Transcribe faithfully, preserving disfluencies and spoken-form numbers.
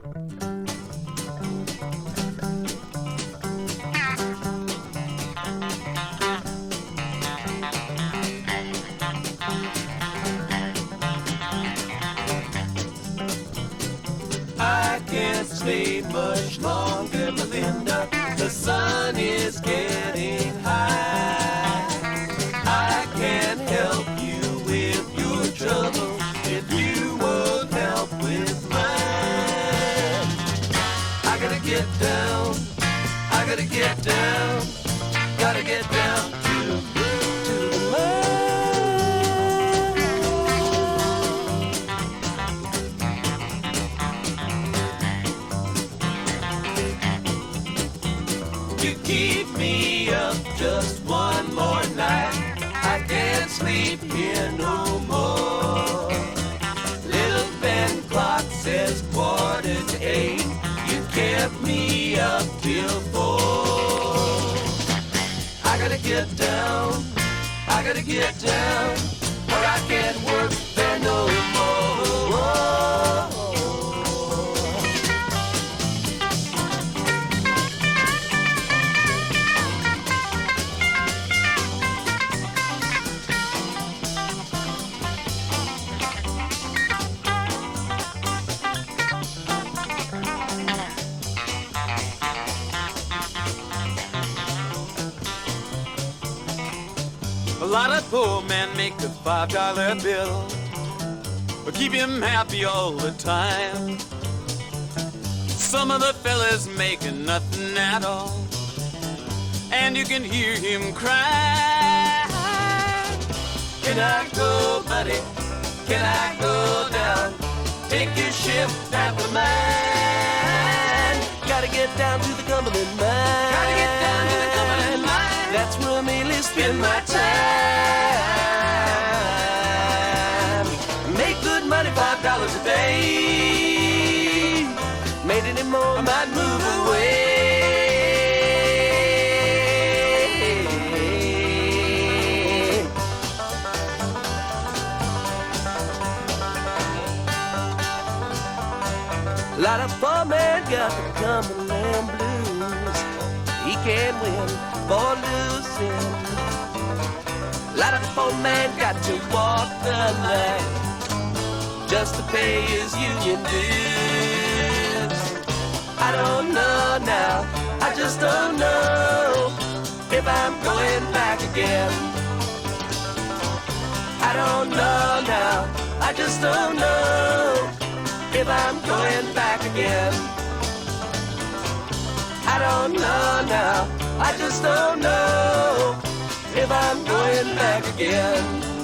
I can't stay much longer, Melinda. The sun is getting high. I can't help you with your trouble if you won't help with mine. I gotta get down, I gotta get down, gotta get down to, to the mine. You keep me up just one more night. I can't sleep here no more. Little Ben clock says quarter to eight. You kept me up till four. I gotta get down, I gotta get down, or I can't work there no more. A lot of poor men make a five dollar bill, but keep him happy all the time. Some of the fellas making nothing at all, and you can hear him cry. Can I go, buddy? Can I go down? Take your shift at the mine. Gotta get down to the Cumberland mine. Gotta get down to the Cumberland mine. That's where I mainly spend my time. Make good money, five dollars a day. Made any more, I might move away. A lot of poor men got the Cumberland blues. He can't win for losing. A lot of poor men got to walk the line just to pay his union dues. I don't know now, I just don't know if I'm going back again. I don't know now, I just don't know if I'm going back again. I don't know now, I just don't know if I'm going back again.